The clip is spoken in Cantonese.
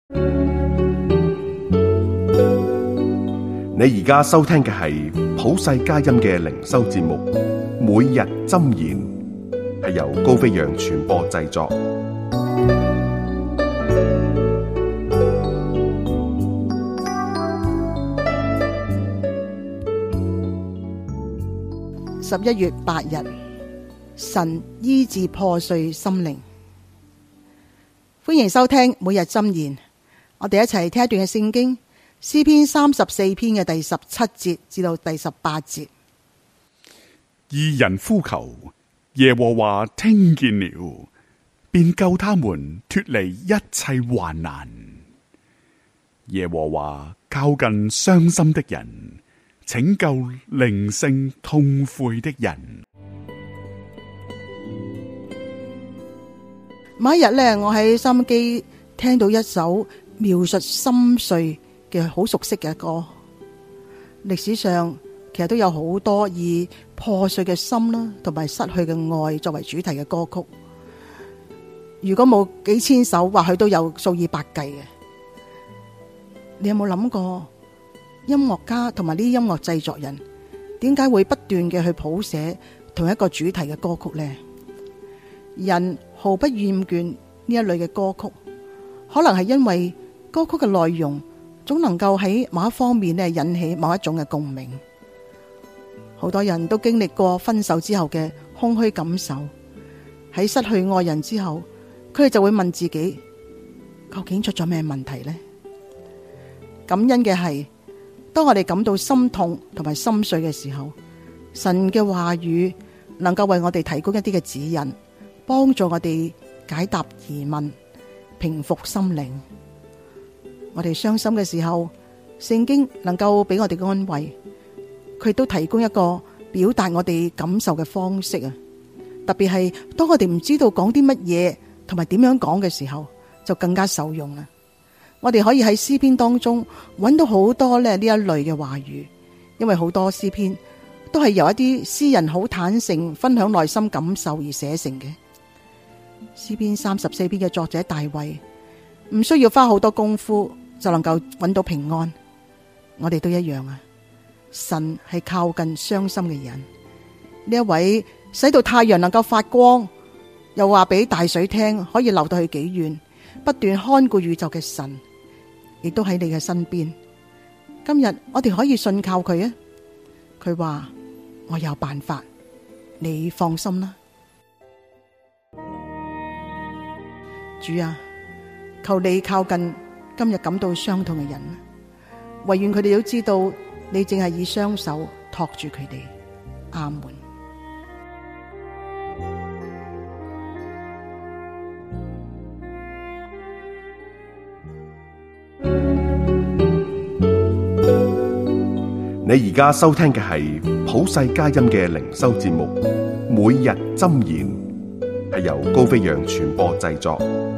你而家收聽嘅係普世佳音嘅靈修節目，每日箴言，係由高飛揚傳播製作。 11月8日，神醫治破碎心靈。歡迎收聽每日箴言，我哋一齊聽一段嘅聖經，詩篇34篇嘅第17節至到第18節。 義人呼求，耶和華聽見了，便救他們脫離一切患難。耶和華靠近傷心的人，拯救靈性痛悔的人。 某一日呢，我喺收音機聽到一首描述心碎嘅好熟悉嘅歌。歷史上其實都有好多以破碎嘅心啦，同埋失去嘅愛作為主題嘅歌曲。如果冇幾千首，或許都有數以百計嘅。你有冇諗過，音樂家同埋呢啲音樂製作人點解會不斷嘅去譜寫同一個主題嘅歌曲呢？人毫不厭倦呢一類嘅歌曲，可能係因為歌曲嘅內容總能夠喺某一方面咧引起某一種嘅共鳴。好多人都經歷過分手之後嘅空虛感受，喺失去愛人之後，佢哋就會問自己，究竟出咗咩問題呢？感恩嘅係，當我哋感到心痛同埋心碎嘅時候，神嘅話語能夠為我哋提供一啲嘅指引，幫助我哋解答疑問，平復心靈。我哋傷心嘅時候，聖經能夠俾我哋安慰，佢都提供一個表達我哋感受嘅方式啊！特別係當我哋唔知道講啲乜嘢同埋點樣講嘅時候，就更加受用啦。我哋可以喺詩篇當中揾到好多呢一類嘅話語，因為好多詩篇都係由一啲詩人好坦誠分享內心感受而寫成嘅。詩篇34篇嘅作者大衛唔需要花好多功夫就能夠揾到平安，我哋都一樣啊！神係靠近傷心嘅人，呢一位使到太陽能夠發光，又話俾大水聽可以流到去幾遠，不斷看顧宇宙嘅神，亦都喺你嘅身邊。今日我哋可以信靠佢啊！佢話我有辦法，你放心啦。主啊，求你靠近今日感到傷痛嘅人，唯願佢哋都知道你淨係以雙手托住佢哋。阿門。 你而家收聽嘅係普世佳音嘅靈修節目，每日箴言，係由高飛揚傳播製作。